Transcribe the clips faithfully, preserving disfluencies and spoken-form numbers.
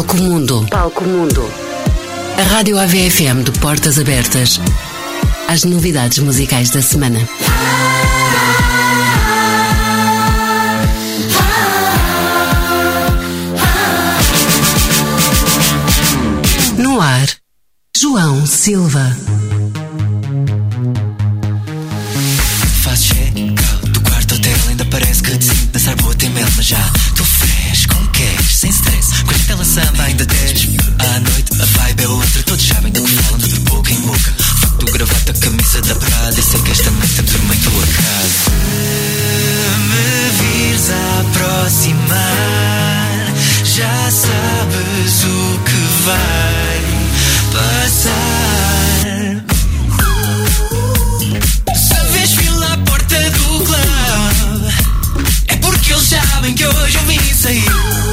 Palco Mundo. Palco Mundo. A Rádio A V F M de portas abertas às novidades musicais da semana. No ar, João Silva. Faz check-out do quarto hotel, ainda parece que decidi dançar boa tem mel, mas já tô fresh, com cash, sem stress. Com a tela samba ainda tens. À noite a vibe é outra, todos sabem do que falam, de boca em boca. Facto, gravata, camisa da Prada, e sei que esta noite estamos numa em tua casa. Se me vires a aproximar, já sabes o que vai passar. Se vês fila à porta do clube, é porque eles sabem que hoje eu vim sair.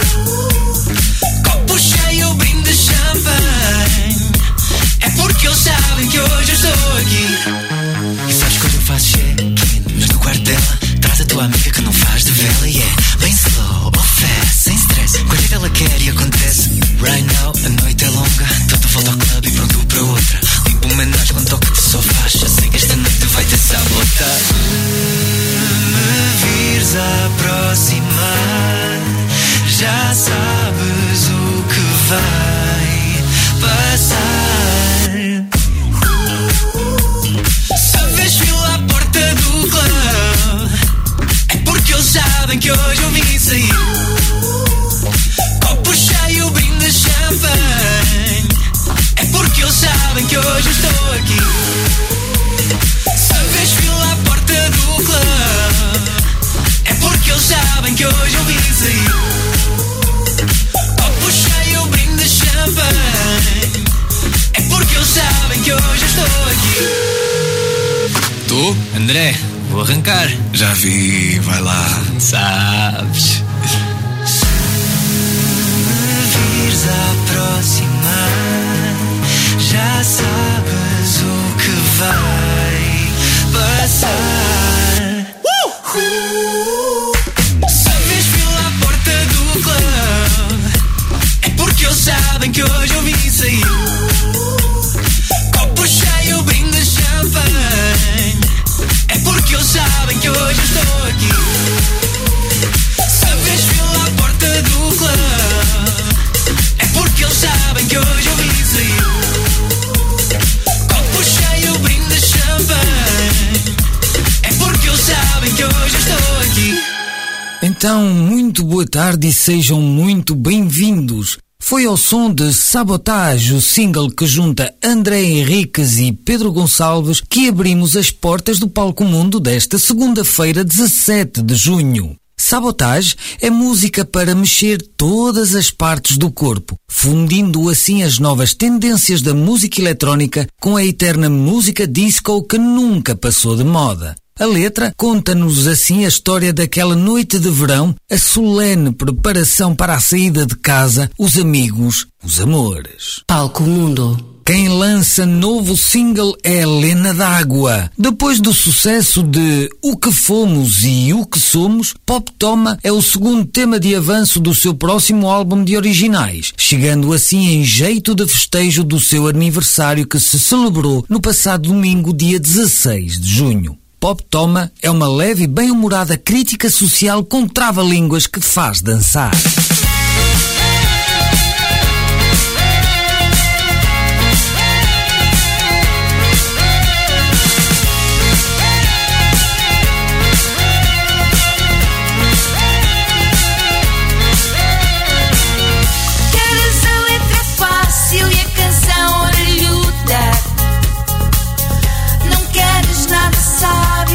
Copo cheio, brinde champanhe, é porque eles sabem que hoje eu estou aqui. E sabes quando eu faço check-in, mas no quarto dela traz a tua amiga que não faz de vela. E é bem slow ou fast, sem stress. Quando ela quer e acontece. Right now, a noite é longa, toda volta ao clube e pronto para outra. Limpo homenagem com toque de sofá, já sei que esta noite vai ter sabotagem. Se me vires a aproximar, já sabes o que vai passar. Se vês fila à porta do clube, é porque eles sabem que hoje eu vim sair. Copo cheio, brinde champanhe, é porque eles sabem que hoje eu estou aqui. Se vês fila à porta do clube, é porque eles sabem que hoje eu vim sair. Copo cheio, brinde champanhe, é porque eles sabem que hoje eu estou aqui. Tu, André, vou arrancar. Já vi, vai lá. Sabes. Se me vires a aproximar, já sabes o que vai passar. Uh! Se vês fila à porta do clube, é porque eles sabem que hoje eu vim sair. Copo cheio, brinde champanhe, é porque eles sabem que hoje eu estou aqui. Se vês fila à porta do clube, é porque eles sabem que hoje eu vim sair. Copo cheio, brinde champanhe, é porque eles sabem que hoje eu estou aqui. Então, muito boa tarde e sejam muito bem-vindos. Foi ao som de Sabotage, o single que junta André Henriques e Pedro Gonçalves, que abrimos as portas do Palco Mundo desta segunda-feira, dezassete de junho. Sabotage é música para mexer todas as partes do corpo, fundindo assim as novas tendências da música eletrónica com a eterna música disco que nunca passou de moda. A letra conta-nos assim a história daquela noite de verão, a solene preparação para a saída de casa, os amigos, os amores. Palco Mundo. Quem lança novo single é Lena D'Água. Depois do sucesso de O Que Fomos e O Que Somos, Pop Toma é o segundo tema de avanço do seu próximo álbum de originais, chegando assim em jeito de festejo do seu aniversário que se celebrou no passado domingo, dia dezasseis de junho. Pop Toma é uma leve e bem-humorada crítica social com trava-línguas que faz dançar.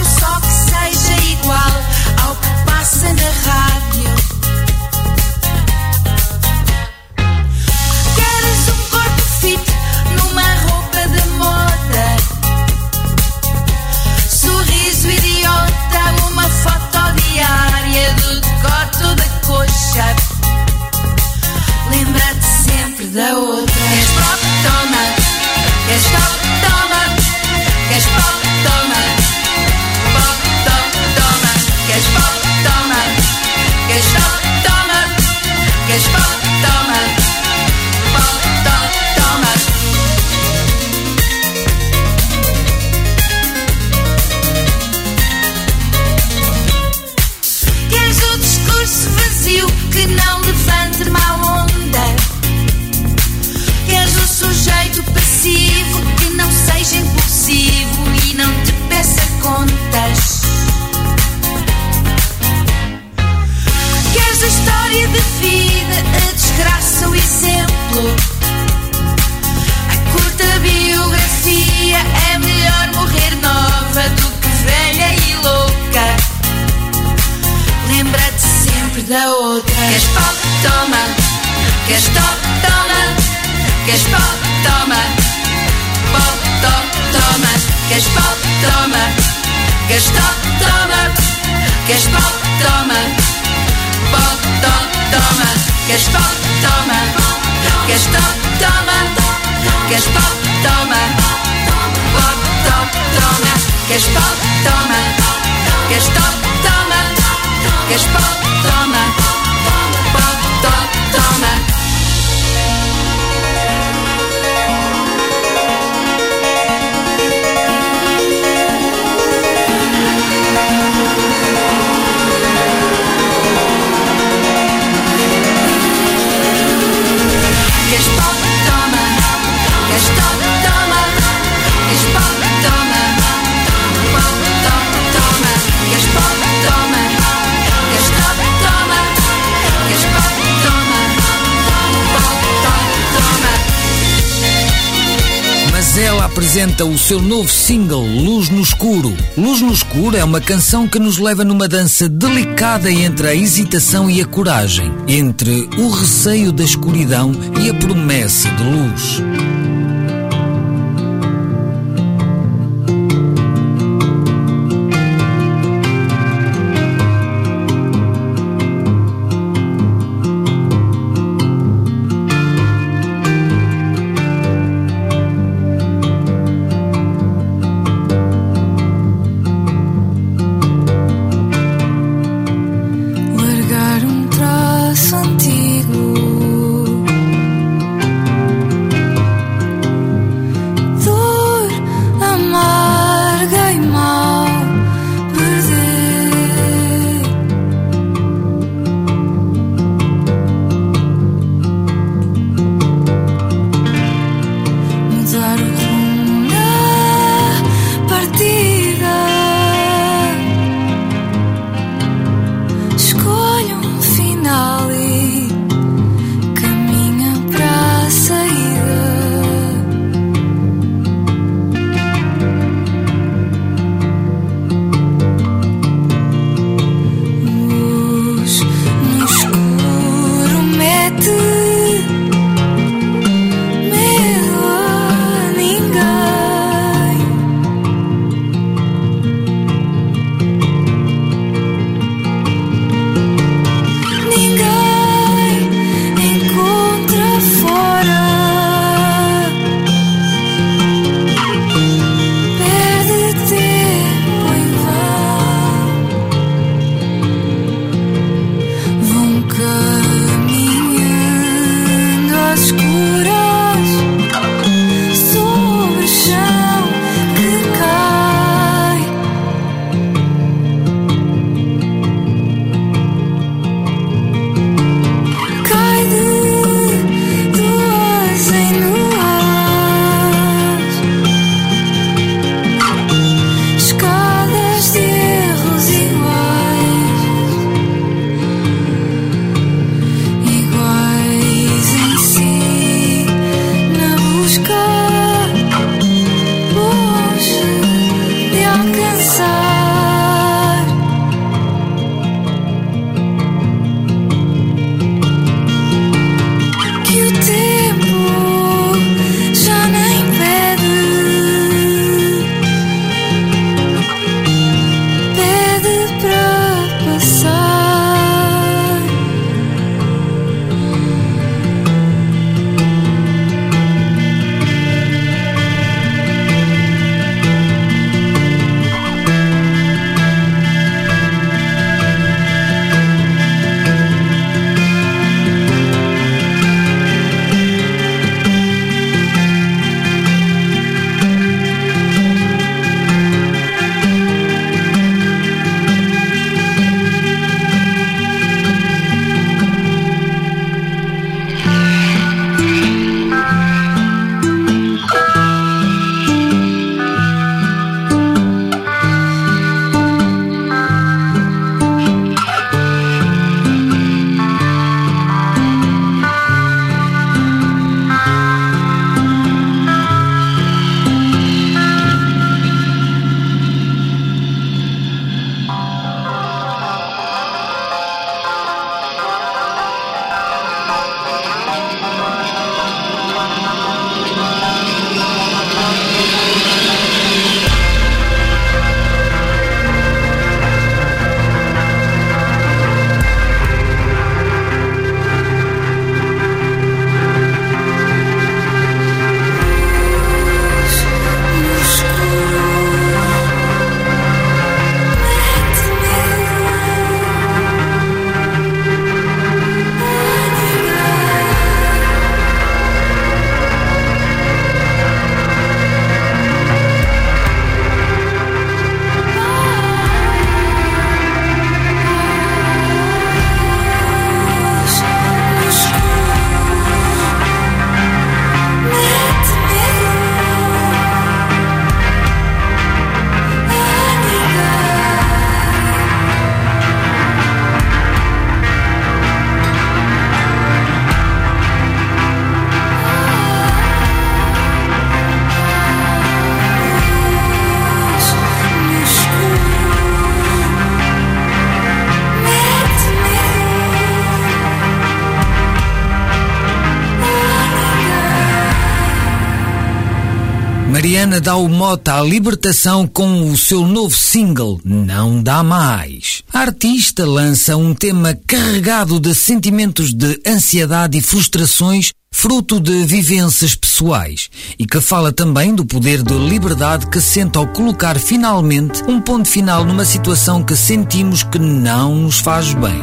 Na rádio é melhor morrer nova do que velha e louca. Lembra-te sempre da outra. Queres pau? Toma. Queres top? Toma. Queres pau? Toma. Pau, top, toma. Queres pau? Toma. Queres top? Toma. Queres pau? Toma. Pau, top, toma. Queres pau? Toma. Queres top? Toma. Queres pau? Toma. Pau, top, toma. Queres pau? Toma. Queres top? Toma. Queres pau? Toma. Pau, top, toma. Queres pau? Toma. Queres top? Toma. Queres pau? Toma. Pau, top, toma. Queres pau? Toma. Queres top? Toma. Queres pau? Toma. Pau, top, toma. Mas ela apresenta o seu novo single, Luz no Escuro. Luz no Escuro é uma canção que nos leva numa dança delicada entre a hesitação e a coragem, entre o receio da escuridão e a promessa de luz. Largar um traço antigo Mariana dá o mote à libertação com o seu novo single, Não Dá Mais. A artista lança um tema carregado de sentimentos de ansiedade e frustrações, fruto de vivências pessoais, e que fala também do poder de liberdade que sente ao colocar finalmente um ponto final numa situação que sentimos que não nos faz bem.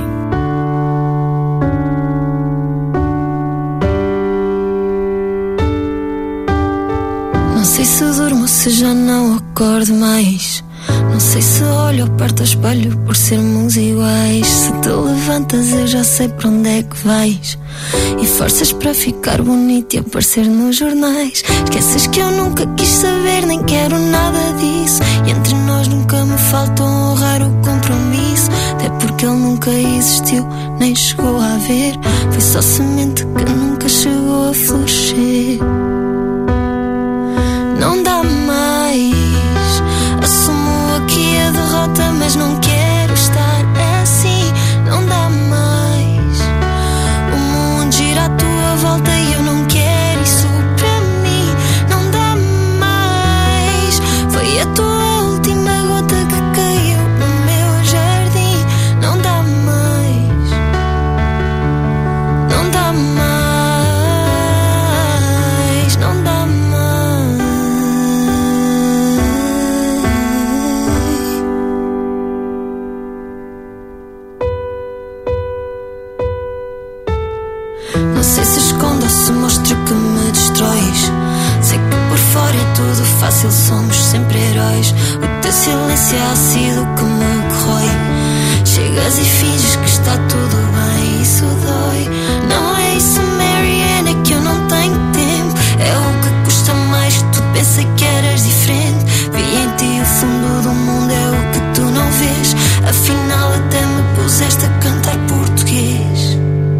Não sei se durmo, se já não acordo mais. Não sei se olho ou perto ao espelho por sermos iguais. Se te levantas eu já sei para onde é que vais. E forças para ficar bonito e aparecer nos jornais. Esqueces que eu nunca quis saber, nem quero nada disso. E entre nós nunca me faltou honrar o compromisso. Até porque ele nunca existiu, nem chegou a haver. Foi só semente que nunca chegou a florescer. Não dá mais. Assumo aqui a derrota, mas não quero estar assim. Não dá mais. O mundo gira à tua volta e eu não quero isso para mim. Não dá mais. Foi a tua última gota que caiu no meu jardim. Não dá mais. Não dá mais. Não dá mais. Não sei se escondo ou se mostro que me destróis. Sei que por fora é tudo fácil, somos sempre heróis. O teu silêncio é ácido que me corrói. Chegas e finges que está tudo bem, isso dói. Não é isso, Mariana, é que eu não tenho tempo. É o que custa mais, tu pensas que eras diferente. Vi em ti o fundo do mundo, é o que tu não vês. Afinal até me puseste a cantar português.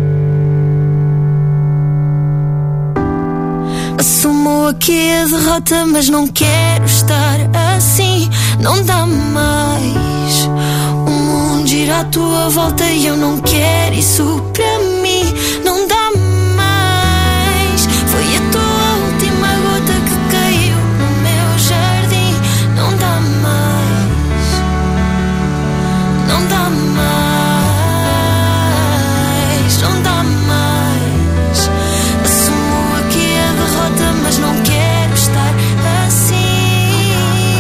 Assumo aqui a derrota, mas não quero estar assim. Não dá mais. O mundo gira à tua volta e eu não quero isso para mim. Não dá mais. Foi a tua última gota que caiu no meu jardim. Não dá mais. Não dá mais. Não dá mais. Assumo aqui a derrota, mas não quero estar assim.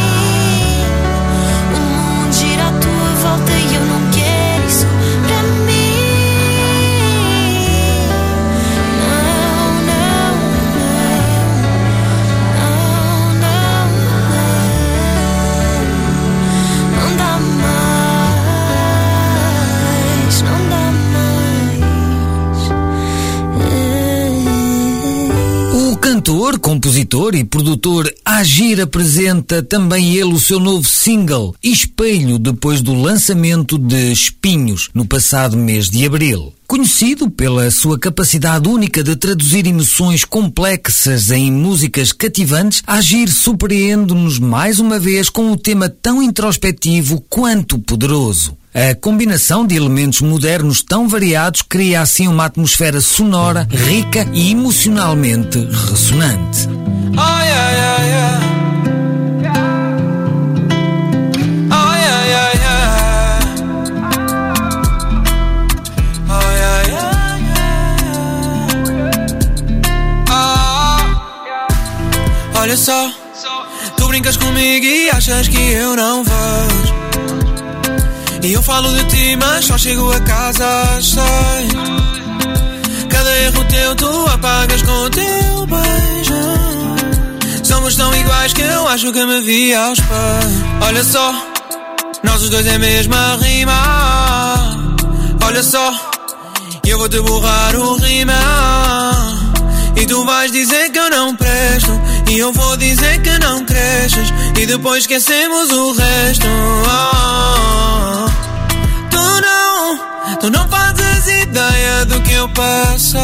O mundo gira à tua volta e eu não quero isso para mim. Não, não, não, não, não, não dá mais, não dá mais. O cantor, compositor e produtor Agir apresenta também ele o seu novo single, Espelho, depois do lançamento de Espinhos, no passado mês de abril. Conhecido pela sua capacidade única de traduzir emoções complexas em músicas cativantes, Agir surpreende-nos mais uma vez com um tema tão introspectivo quanto poderoso. A combinação de elementos modernos tão variados cria assim uma atmosfera sonora, rica e emocionalmente ressonante. Oh, yeah, yeah, yeah. Oh, yeah, yeah, yeah. Oh, yeah, yeah, yeah. Oh. Olha só, tu brincas comigo e achas que eu não vejo. E eu falo de ti, mas só chego a casa às seis. Cada erro teu tu apagas com o teu beijo. Somos tão iguais que eu acho que me vi aos pés. Olha só, nós os dois é a mesma rima. Olha só, eu vou te borrar o rima. E tu vais dizer que eu não presto. E eu vou dizer que não cresces. E depois esquecemos o resto. Oh, tu não, tu não fazes ideia do que eu passei.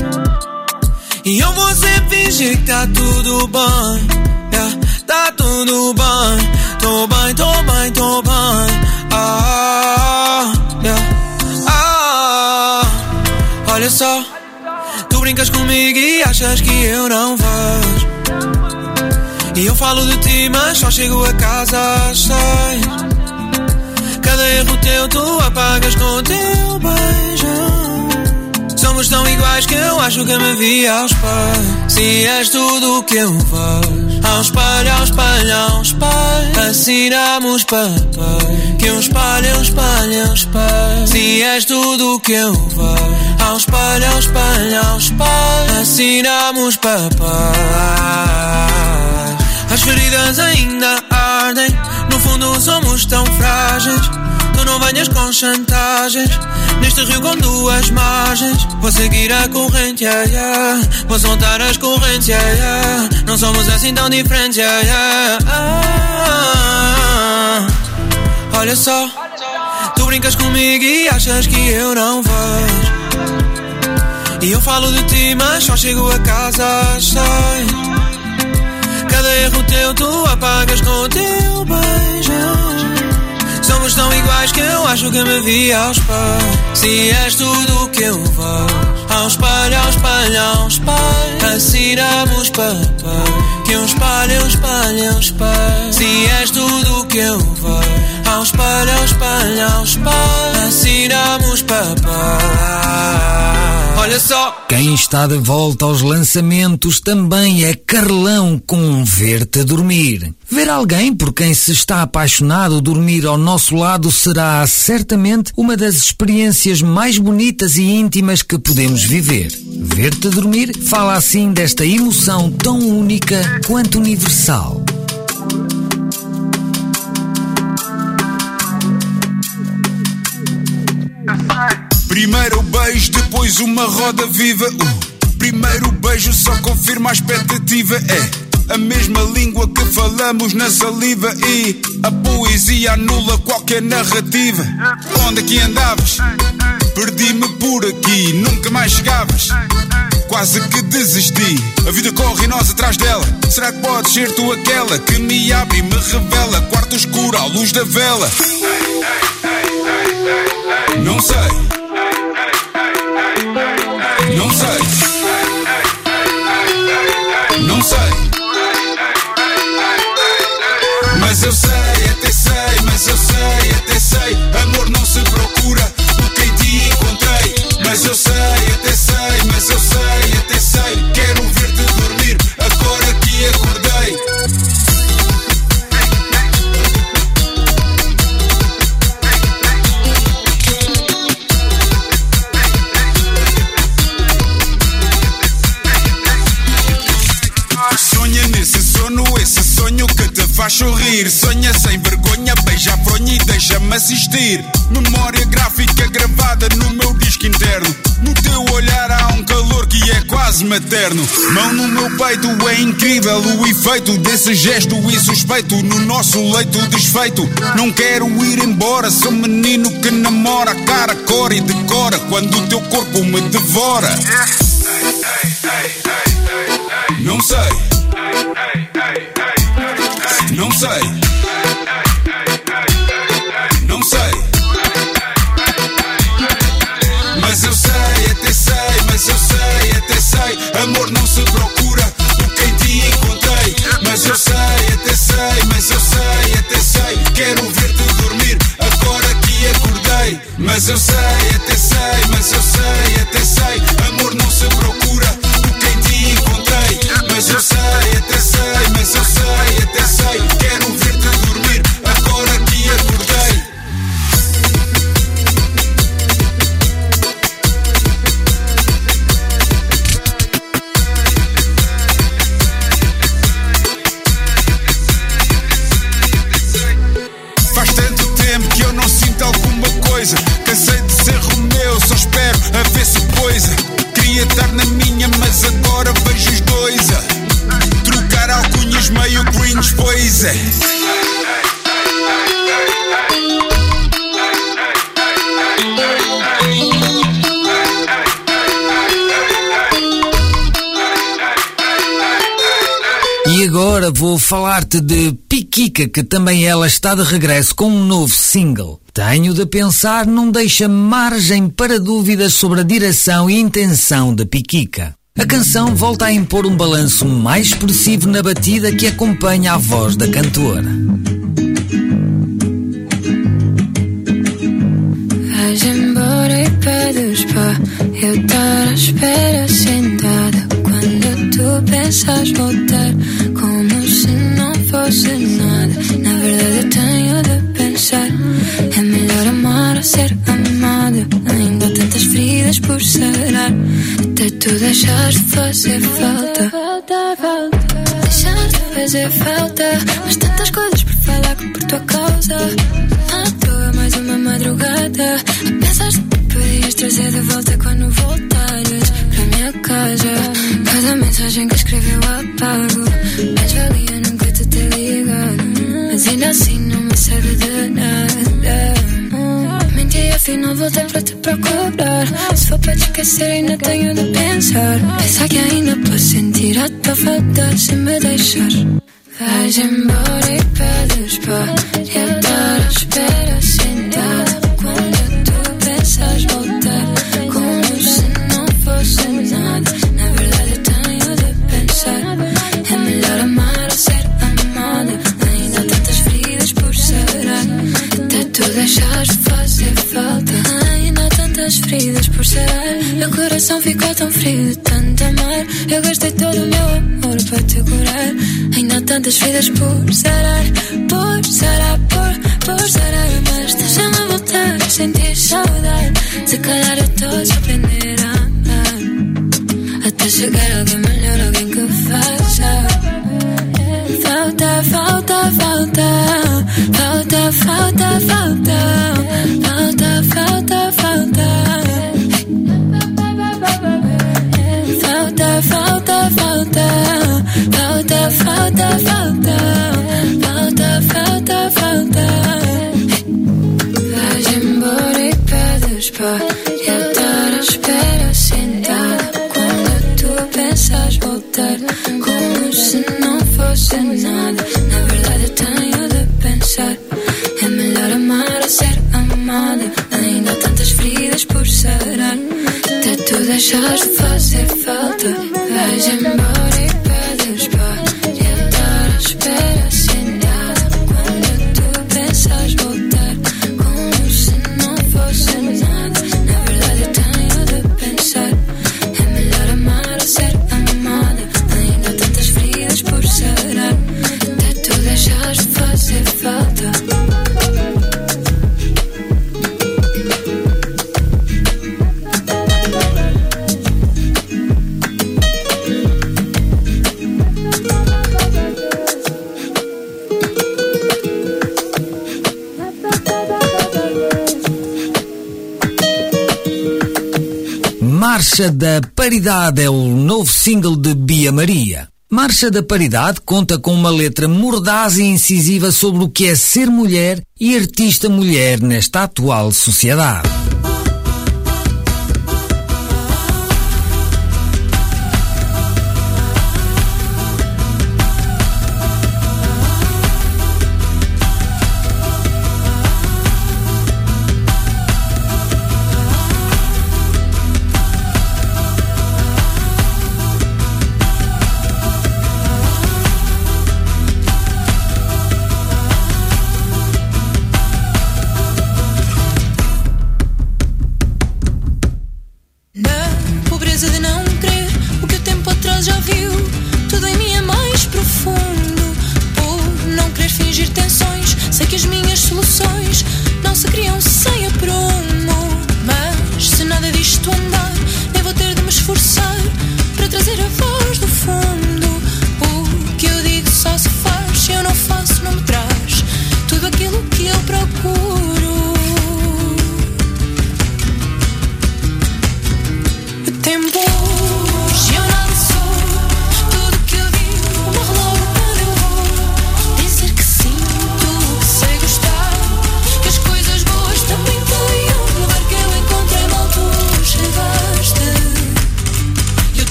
E eu vou sempre fingir que tá tudo bem. Yeah, tá tudo bem. Tô bem, tô bem, tô bem. Ah, yeah. Ah, olha só, tu brincas comigo e achas que eu não vejo. E eu falo de ti, mas só chego a casa às seis. Cada erro teu tu apagas com o teu beijo. Somos tão iguais que eu acho que me vi ao espelho. Se és tudo o que eu vejo, ao espelho, ao espelho, ao espelho, assinamos papel. Que um espelho, um espelho, um espelho. Se és tudo o que eu vejo, ao espelho, ao espelho, ao espelho, assinamos papel. As feridas ainda ardem, no fundo somos tão frágeis. Tu não venhas com chantagens, neste rio com duas margens. Vou seguir a corrente, yeah, yeah. Vou soltar as correntes, yeah, yeah. Não somos assim tão diferentes, yeah, yeah. Ah, olha só, tu brincas comigo e achas que eu não vejo. E eu falo de ti, mas só chego a casa às seis. Cada erro teu tu apagas com o teu beijo. Somos tão iguais que eu acho que me vi ao espelho. Se és tudo o que eu vejo, ao espelho, ao espelho, ao espelho, assinamos papel. Que um espelho, um espelho, um espelho. Se és tudo o que eu vejo, ao espelho, ao espelho, ao espelho, assinamos papel. Olha só. Quem está de volta aos lançamentos também é Carlão com Ver-te Dormir. Ver alguém por quem se está apaixonado dormir ao nosso lado será certamente uma das experiências mais bonitas e íntimas que podemos viver. Ver-te Dormir fala assim desta emoção tão única quanto universal. Primeiro beijo, depois uma roda viva. O primeiro beijo só confirma a expectativa. É a mesma língua que falamos na saliva e a poesia anula qualquer narrativa. Onde é que andavas? Perdi-me por aqui, nunca mais chegavas. Quase que desisti, a vida corre e nós atrás dela. Será que podes ser tu aquela que me abre e me revela? Quarto escuro à luz da vela. Não sei. Não sei. Não sei. Mas eu sei, até sei, mas eu sei, até sei. Amor não se procura, o que em ti encontrei. Mas eu sei, até sei, mas eu sei, até sei. Quero ver-te dormir, agora que acordei. Sonha nesse sono, esse sonho que te faz sorrir. Sonha sem vergonha, beija a fronha e deixa-me assistir. Memória gráfica gravada no meu disco interno. No teu olhar há um calor que é quase materno. Mão no meu peito, é incrível o efeito desse gesto insuspeito no nosso leito desfeito. Não quero ir embora, sou menino que namora. Cara, cor e decora quando o teu corpo me devora. Não sei. Não sei. Não sei. Mas eu sei, até sei, mas eu sei, até sei. Amor não se procura, o que em ti encontrei. Mas eu sei, até sei, mas eu sei, até sei. Quero ver-te dormir, agora que acordei. Mas eu sei, até sei, mas eu sei, até sei. Amor não se procura, o que em ti encontrei. Mas eu sei, até sei, mas eu sei, até sei. Quero ver-te dormir, agora que acordei. Faz tanto tempo que eu não sinto alguma coisa. Cansei de ser Romeu, só espero a ver se coisa. Queria estar na minha, mas agora vejo os dois a trocar alcunhas meio cringe, pois é. E agora vou falar-te de Piquica, que também ela está de regresso com um novo single. Tenho de pensar, não deixa margem para dúvidas sobre a direção e intenção de Piquica. A canção volta a impor um balanço mais expressivo na batida que acompanha a voz da cantora. Vais embora e pedes para eu estar à espera sentada. Quando tu pensas voltar, como se não fosse nada. Na verdade eu tenho de pensar, é melhor amar ou ser amada. Ainda há tantas feridas por sarar, até tu deixares de fazer falta. Deixares de fazer falta, mas tantas coisas por falar que por tua causa. À toa mais uma madrugada, a pensar que podias trazer de volta quando voltares para minha casa. Cada mensagem que escreveu apago, mais valia nunca te ter ligado, mas ainda assim não me serve de nada. Menti, afinal voltei para te procurar. Se for para te esquecer ainda tenho de pensar. Pensar que ainda posso sentir a tua falta se me deixar. Vais embora e pedes para eu estar à espera sentada. Quando tu pensas voltar, como se não fosse nada. Na verdade eu tenho de pensar, é melhor amar ou ser amada. Ainda há tantas feridas por sarar, até tu deixares de fazer falta. Ainda há tantas feridas por sarar, meu coração ficou tão frio de tanto amar. Eu gastei todo o meu amor para te curar. Ainda há tantas vidas por sarar, por sarar, por, por sarar. Mas deixa-me voltar a sentir saudade. Se calhar eu estou a aprender a amar, até chegar alguém melhor, alguém que faça. Falta, falta, falta, falta, falta, falta, falta, falta, falta. Falta, falta, falta, falta, falta, falta, falta, falta, falta. Vais embora e pedes para eu estar à espera sentada. Quando tu pensas voltar, como se não fosse nada. Na verdade eu tenho de pensar, é melhor amar ou ser amada. Ainda há tantas feridas por sarar, até tu deixares de fazer falta. Vais embora e pedes para eu estar à espera sentada. Quando tu pensas voltar, como se não fosse nada. Na verdade eu tenho de pensar, é melhor amar ou ser amada. Ainda há tantas feridas por sarar, até tu deixares de fazer falta. Marcha da Paridade é o novo single de Bia Maria. Marcha da Paridade conta com uma letra mordaz e incisiva sobre o que é ser mulher e artista mulher nesta atual sociedade.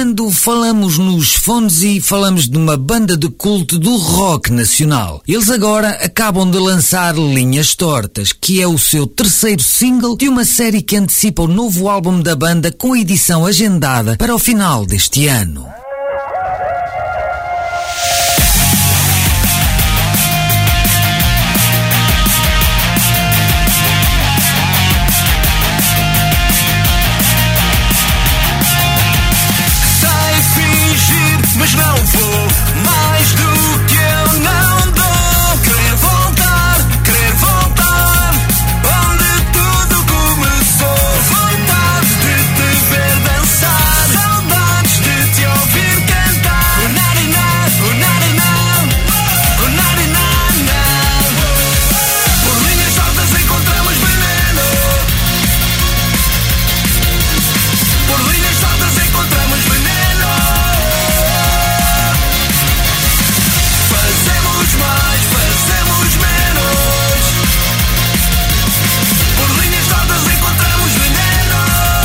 quando falamos nos fones e falamos de uma banda de culto do rock nacional. Eles agora acabam de lançar Linhas Tortas, que é o seu terceiro single de uma série que antecipa o novo álbum da banda com a edição agendada para o final deste ano. Mas não vou mais do que eu não dou. Querer voltar, querer voltar onde tudo começou. Vontade de te ver dançar, saudades de te ouvir cantar. O nariná, o nariná, o nariná, não. Por linhas tortas encontramos veneno. Por linhas tortas encontramos veneno. Mais, fazemos menos. Por linhas tortas encontramos veneno.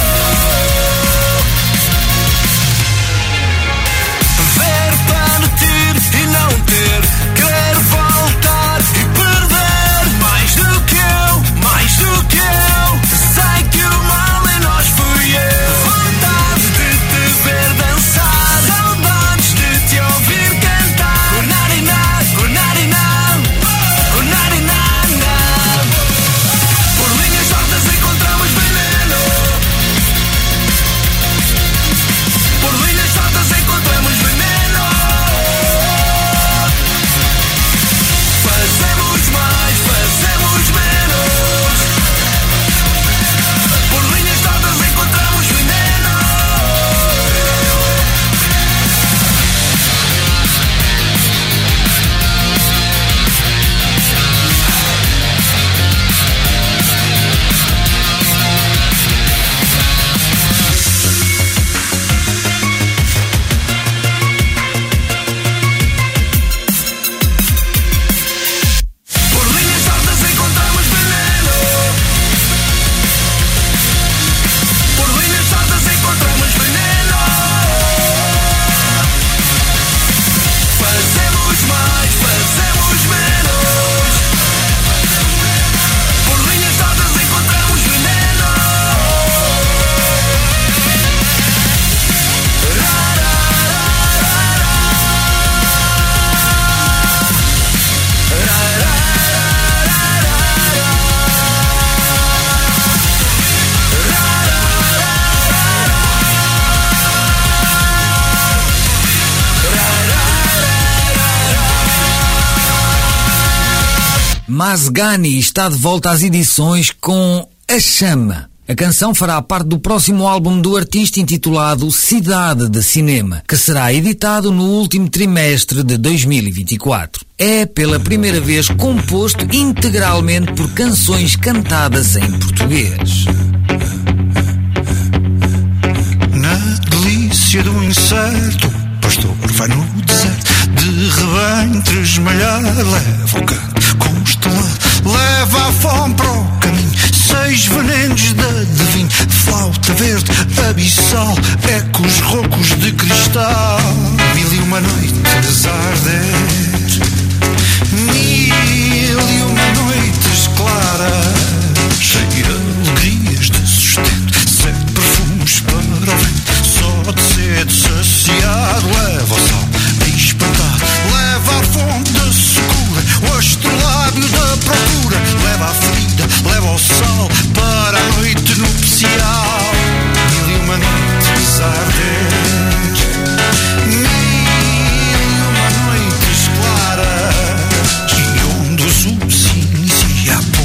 Ver partir e não ter, querer voltar e perder. Mais do que eu, mais do que eu. Sei que o mal em nós fui eu. Vontade de te ver dançar, saudades de te ouvir cantar. O nariná, o nariná, o nariná, não. Por linhas tortas encontramos veneno. Por linhas tortas encontramos veneno. Fazemos mais, fazemos menos. Por linhas tortas encontramos veneno. Por linhas tortas encontramos veneno. Por linhas tortas encontramos veneno. Fazemos mais, fazemos menos. Por linhas tortas encontramos veneno. Mazgani está de volta às edições com A Chama. A canção fará parte do próximo álbum do artista intitulado Cidade de Cinema, que será editado no último trimestre de dois mil e vinte e quatro. É pela primeira vez composto integralmente por canções cantadas em português. Na delícia do incerto, o pastor vai no deserto, de rebanho tresmalhar, leva o canto constelado, leva a fome para o caminho, seis venenos de adivinho, flauta verde, abissal, ecos roucos de cristal, mil e uma noites a arder, mil e uma noites claras, cheia de alegrias de sustento, sete perfumes para o vento, só de sede saciado, leva o sol espantado, leva a fonte da secura, o astrolábio da procura, leva a ferida, leva o sal para a noite nupcial, mil e uma noites a arder, mil e uma noites claras, e onde o azul se inicia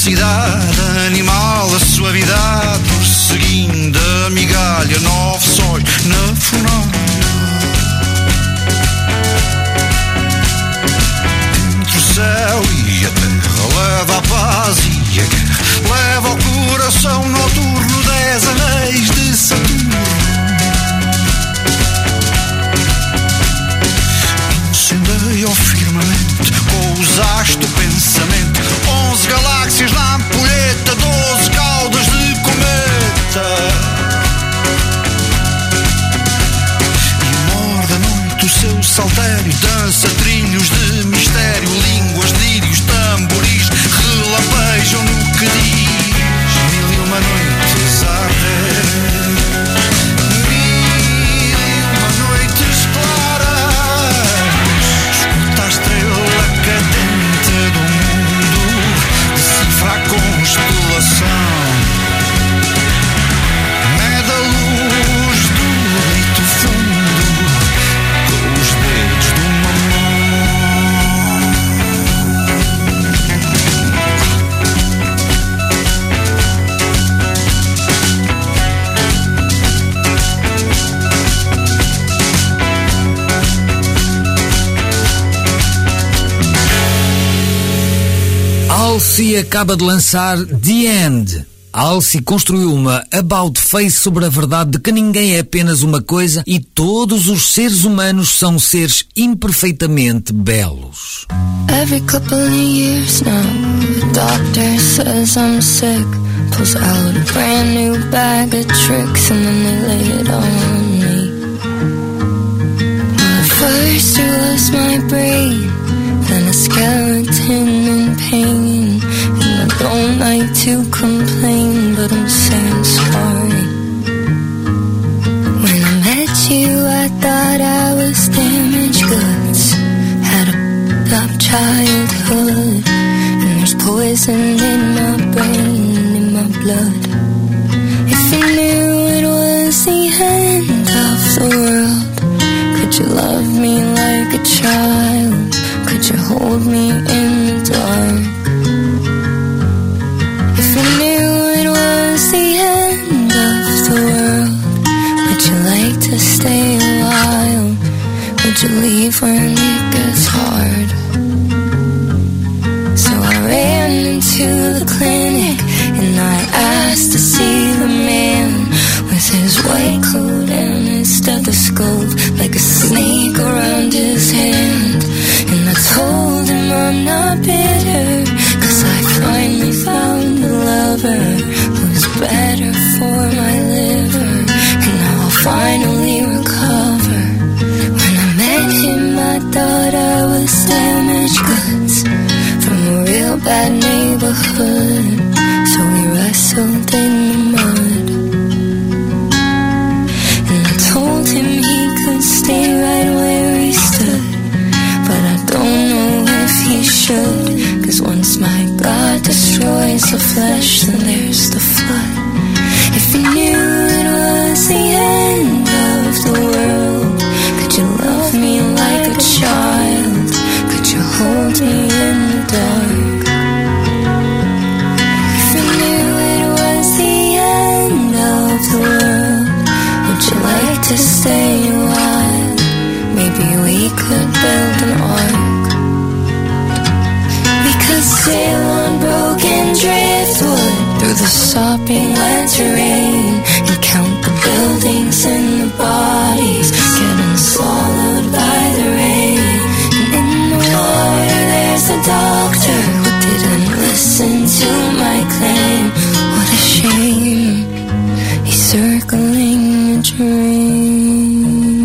densidade animal, a suavidade, prosseguindo a migalha, nove sóis na fornalha. Entre o céu e a terra leva a paz e a guerra, leva ao coração noturno dez anéis de Saturno. Incendeia o firmamento com os astros do pensamento, onze galáxias na ampulheta, doze caudas de cometa. E morde a noite o seu saltério, dança trilhos de mistério, línguas, lírios, tamboris, relampejam no que diz. Mil e uma noites a arder, mil e uma noites claras, escuta a estrela cadente do mundo, decifra a constelação, mede a luz do leito fundo com os dedos de uma mão. Alcy acaba de lançar The End. Alcy construiu uma about face sobre a verdade de que ninguém é apenas uma coisa e todos os seres humanos são seres imperfeitamente belos. Every couple of years now, the doctor says I'm sick, pulls out a brand new bag of tricks and then they lay it on me. Well, at first it was my brain, then a skeleton in pain, and I don't like to complain, but I'm saying sorry. When I met you, I thought I was damaged goods, had a up childhood, and there's poison in my brain, in my blood. If you knew it was the end of the world, could you love me like a child? Could you hold me in the dark? If you knew it was the end of the world, would you like to stay a while? Would you leave when it gets hard? So I ran into the clinic and I asked to see the man with his white coat and his stethoscope, like a snake around his hand. And I told him I'm not bitter, cause I finally found a lover who's better for my liver, and now I'll finally recover. When I met him I thought I was damaged goods from a real bad neighborhood, so we wrestled in the mud. And I told him he could stay right where he stood, but I don't know if he should, cause once my God destroys the flesh, then there's the flood. If you knew it was the end of the world, could you love me like a child? Could you hold me in the dark? If you knew it was the end of the world, would you like to stay a while? Maybe we could build an ark. We could sail on broken driftwood through the sopping wet terrain and count the buildings and the bodies getting swallowed by the rain. And in the water there's a doctor who didn't listen to my claim. What a shame, he's circling the dream.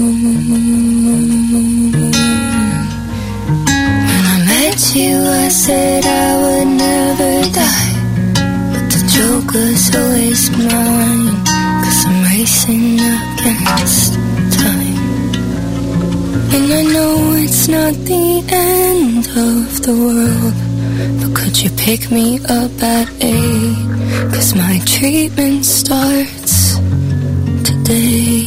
You, I said I would never die, but the joke was always mine, cause I'm racing against time. And I know it's not the end of the world, but could you pick me up at eight, cause my treatment starts today.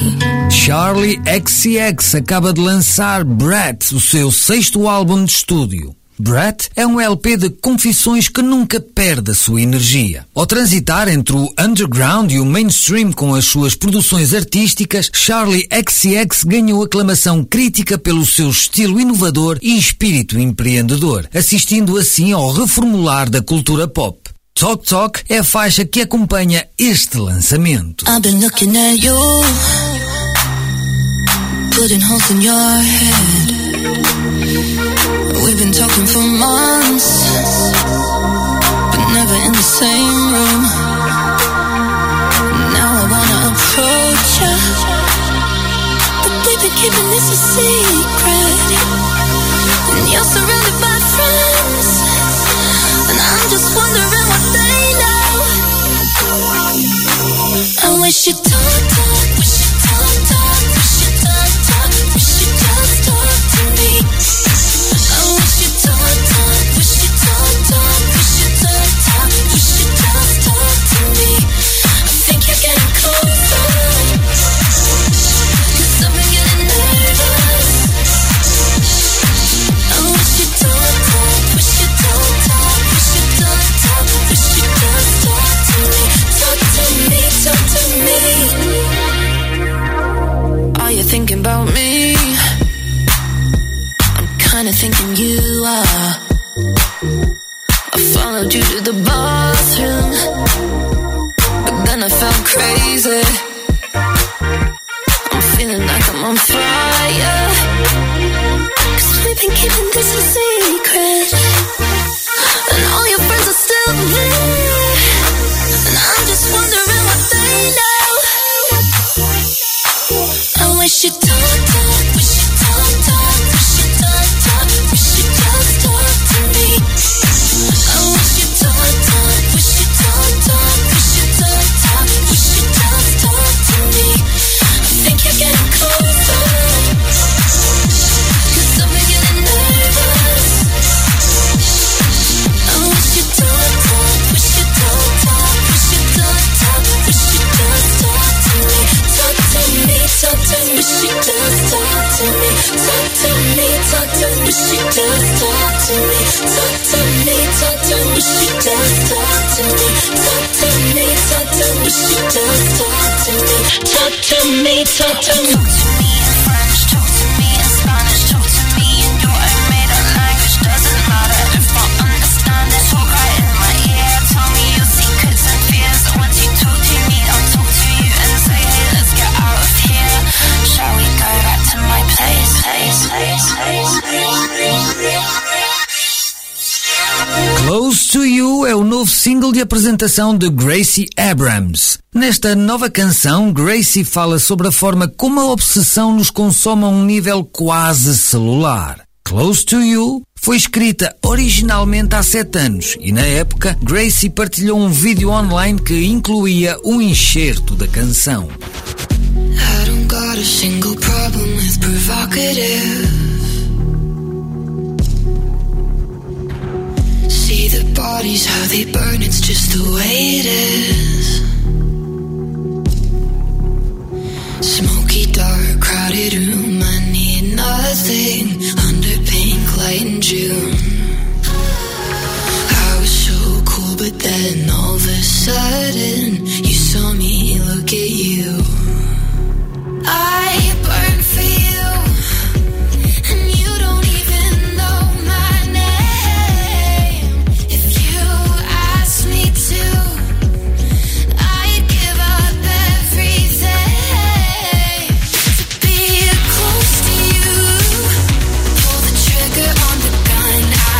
Charli X C X acaba de lançar Brat, o seu sexto álbum de estúdio. Brat é um L P de confissões que nunca perde a sua energia. Ao transitar entre o underground e o mainstream com as suas produções artísticas, Charli X C X ganhou aclamação crítica pelo seu estilo inovador e espírito empreendedor, assistindo assim ao reformular da cultura pop. Talk Talk é a faixa que acompanha este lançamento. I've been looking at you, putting holes in your head. We've been talking for months, but never in the same room. Now I wanna approach you, but we've been keeping this a secret. And you're surrounded by friends, and I'm just wondering what they know. I wish you'd talk, talk, wish you'd talk, talk, wish you'd talk, talk, wish you'd just talk to me. I wish you'd talk, talk, wish you'd talk, talk, wish you'd talk, talk, wish you'd just talk to me. I think you're getting closer, 'cause I've been getting nervous. I wish you'd talk, talk, wish you'd talk, talk, wish you'd talk, talk, wish you'd just talk to me. Talk to me, talk to me. Are you thinking about me? I'm kinda thinking you are. I followed you to the bathroom, but then I felt crazy. I'm feeling like I'm on fire, 'cause we've been keeping this a secret. And all your friends are still there, and I'm just wondering what they know. I wish you'd talk, talk, wish you'd talk, talk, wish you'd talk, talk, wish you'd just talk to me. I wish you'd talk, talk, wish you'd talk, talk, wish you'd talk, talk, wish you'd just talk to me. I think you're getting closer, 'cause I've been getting nervous. I wish you'd talk, talk, wish you'd talk, talk, wish you'd talk, talk, wish you'd just talk to me. Talk to me, talk to me, wish you'd just talk to me. Talk to me, talk to me, wish you'd just talk to me. Talk to me, talk to me, wish you'd just talk to me. Talk to me, talk to me, wish you'd just talk to me. Talk to me, talk to me. Talk to me in French, talk to me in Spanish, talk to me in your own made up language. Doesn't matter if I understand it. Talk right in my ear, tell me your secrets and fears. Once you talk to me, I'll talk to you and say, hey, let's get out of here. Shall we go back to my place, place, place, place, place, place? Close to You é o novo single de apresentação de Gracie Abrams. Nesta nova canção, Gracie fala sobre a forma como a obsessão nos consome a um nível quase celular. Close to You foi escrita originalmente há sete anos e, na época, Gracie partilhou um vídeo online que incluía um enxerto da canção. I don't got a single problem with provocative. See the bodies, how they burn, it's just the way it is. Smoky, dark, crowded room, I need nothing under pink light in June. I was so cool, but then all of a sudden you saw me look at you. I burn for you, and you don't even know my name. If you asked me to, I'd give up everything to be close to you. Pull the trigger on the gun, I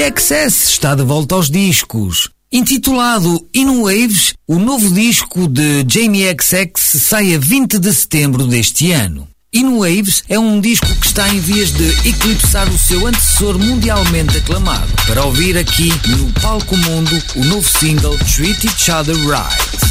X S está de volta aos discos. Intitulado In Waves, o novo disco de Jamie X X sai a vinte de setembro deste ano. In Waves é um disco que está em vias de eclipsar o seu antecessor mundialmente aclamado. Para ouvir aqui no Palco Mundo o novo single Treat Each Other Right.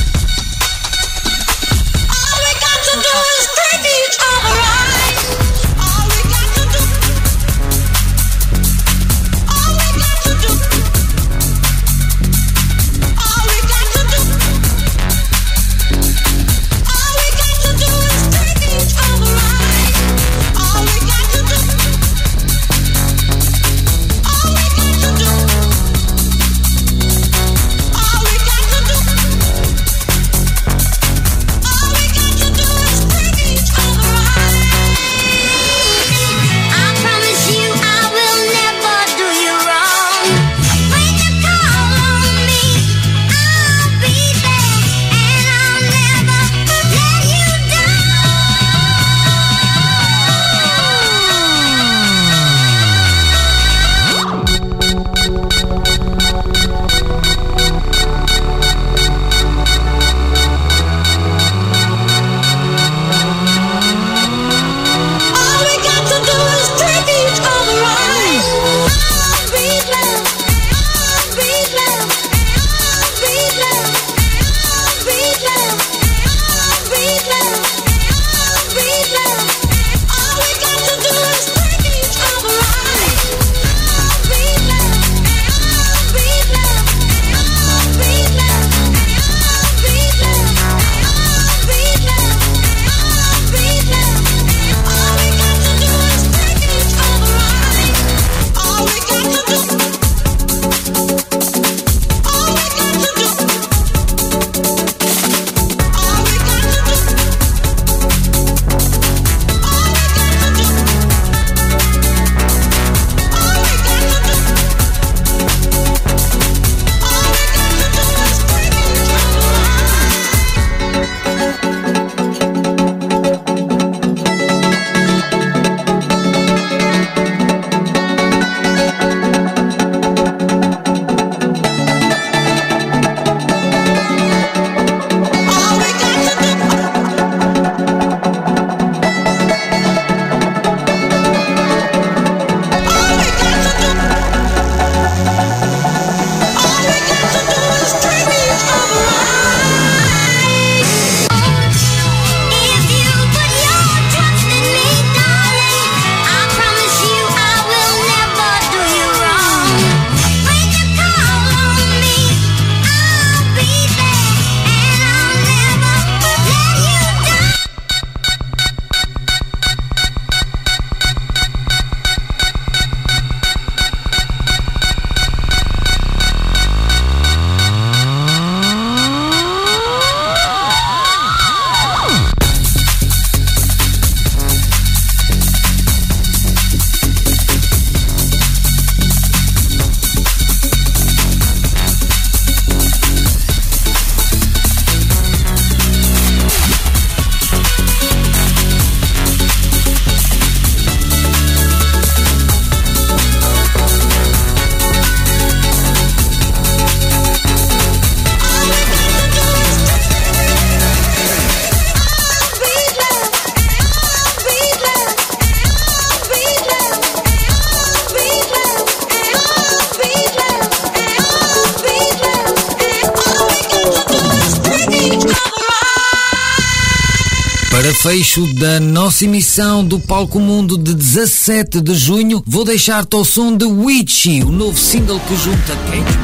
Para fecho da nossa emissão do Palco Mundo de dezassete de junho, vou deixar-te ao som de Witchy, o novo single que junta Kate.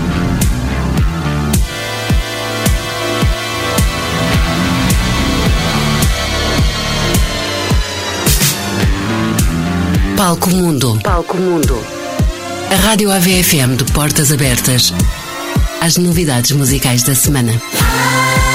Palco Mundo. Palco Mundo. A Rádio A V F M de portas abertas às novidades musicais da semana.